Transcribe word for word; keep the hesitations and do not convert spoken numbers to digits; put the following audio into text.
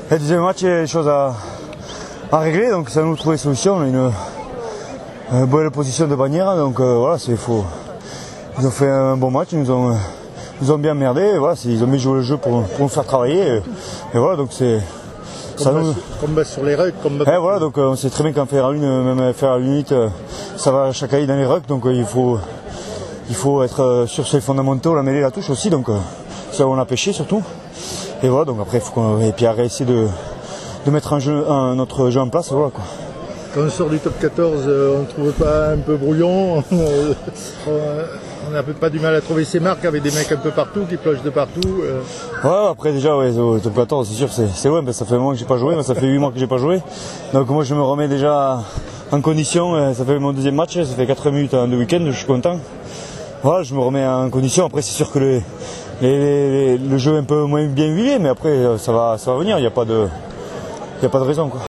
Le deuxième match, il y a des choses à, à régler, donc ça nous trouver des solutions. On a une, une bonne position de bannière, donc euh, voilà, c'est faux. Ils ont fait un bon match, ils nous ont, nous ont bien merdé, voilà, ils ont mis jouer le jeu pour, pour nous faire travailler. Et, et voilà, donc c'est. Ça nous... Combat sur les rucks, combat. Et voilà, donc on sait très bien qu'en faire une, même faire une unité, ça va chaque année dans les rucks, donc il faut, il faut être sur ses fondamentaux, la mêlée, la touche aussi, donc ça on a pêché surtout. Et voilà, donc après il faut qu'on et puis essayer de, de mettre un, jeu, un notre jeu en place, voilà quoi. Quand on sort du top quatorze, on ne trouve pas un peu brouillon, on n'a pas du mal à trouver ses marques avec des mecs un peu partout qui plochent de partout. Euh. Ouais, après déjà, ouais, au top quatorze, c'est sûr, c'est ouais, ben, ça fait un mois que j'ai pas joué, mais ça fait huit mois que j'ai pas joué. Donc moi je me remets déjà en condition, ça fait mon deuxième match, ça fait quatre minutes en deux week-ends, je suis content. Voilà, je me remets en condition, après c'est sûr que le, les, les, le jeu est un peu moins bien huilé, mais après ça va, ça va venir, il n'y a pas de, il n'y a pas de raison quoi.